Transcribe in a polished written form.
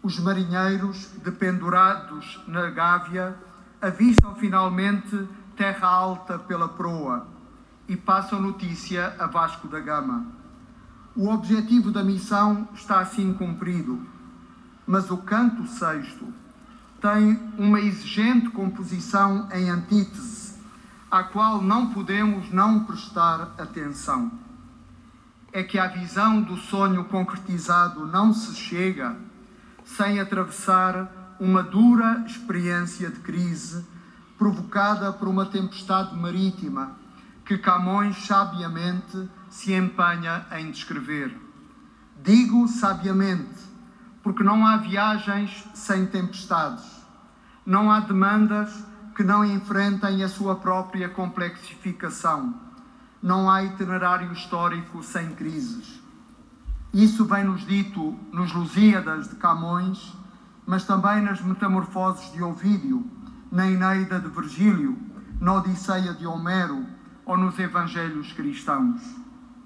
os marinheiros, dependurados na gávea, avistam finalmente terra alta pela proa e passam notícia a Vasco da Gama. O objetivo da missão está assim cumprido, mas o canto sexto tem uma exigente composição em antítese, à qual não podemos não prestar atenção. É que à visão do sonho concretizado não se chega sem atravessar uma dura experiência de crise provocada por uma tempestade marítima que Camões sabiamente se empenha em descrever. Digo sabiamente, porque não há viagens sem tempestades, não há demandas que não enfrentem a sua própria complexificação, não há itinerário histórico sem crises. Isso vem-nos dito nos Lusíadas de Camões, mas também nas Metamorfoses de Ovídio, na Eneida de Virgílio, na Odisseia de Homero ou nos Evangelhos cristãos.